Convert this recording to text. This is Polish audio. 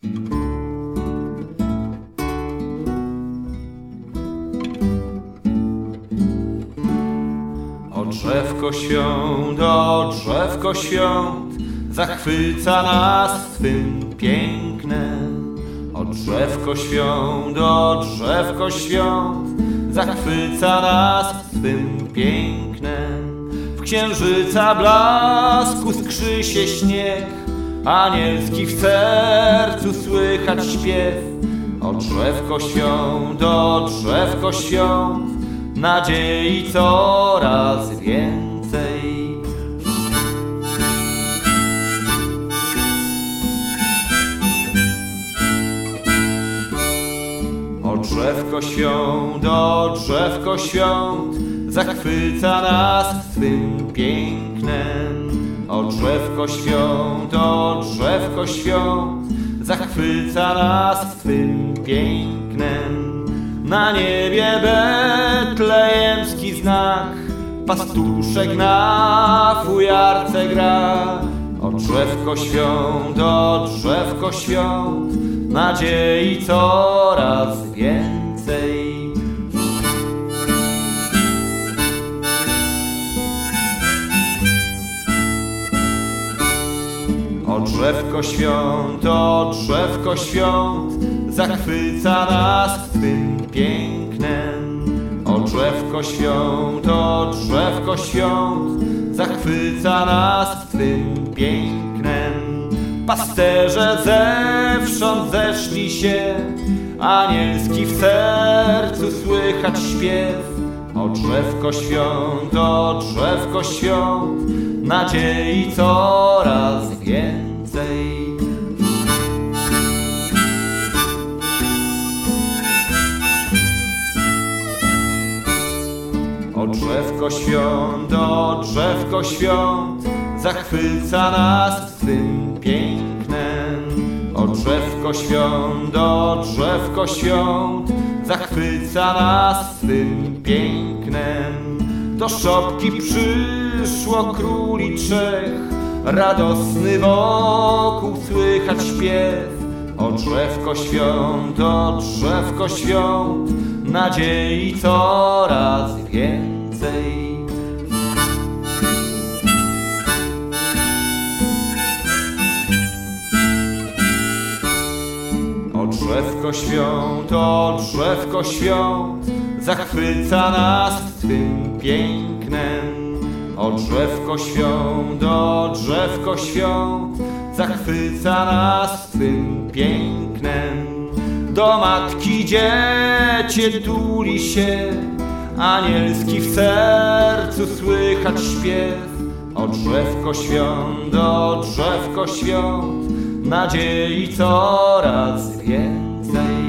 O drzewko świąt, zachwyca nas swym pięknem. O drzewko świąt, zachwyca nas swym pięknem. W księżyca blasku skrzy się śnieg, anielski w sercu słychać śpiew. O drzewko świąt, nadziei coraz więcej. O drzewko świąt, zachwyca nas swym pięknem. O drzewko świąt, zachwyca nas swym pięknem. Na niebie betlejemski znak, pastuszek na fujarce gra. O drzewko świąt, nadziei coraz więcej. O drzewko świąt, zachwyca nas swym pięknem. O drzewko świąt, zachwyca nas swym pięknem. Pasterze zewsząd zeszli się, anielski w sercu słychać śpiew. O drzewko świąt, nadziei coraz więcej. O drzewko świąt, zachwyca nas swym pięknem. O drzewko świąt, zachwyca nas swym pięknem. Do szopki przyszło króli trzech, radosny wokół słychać śpiew. O drzewko świąt, nadziei coraz więcej. O drzewko świąt, zachwyca nas swym pięknem. O drzewko świąt, zachwyca nas swym pięknem. Do matki dziecię tuli się, anielski w sercu słychać śpiew. O drzewko świąt, nadziei coraz więcej.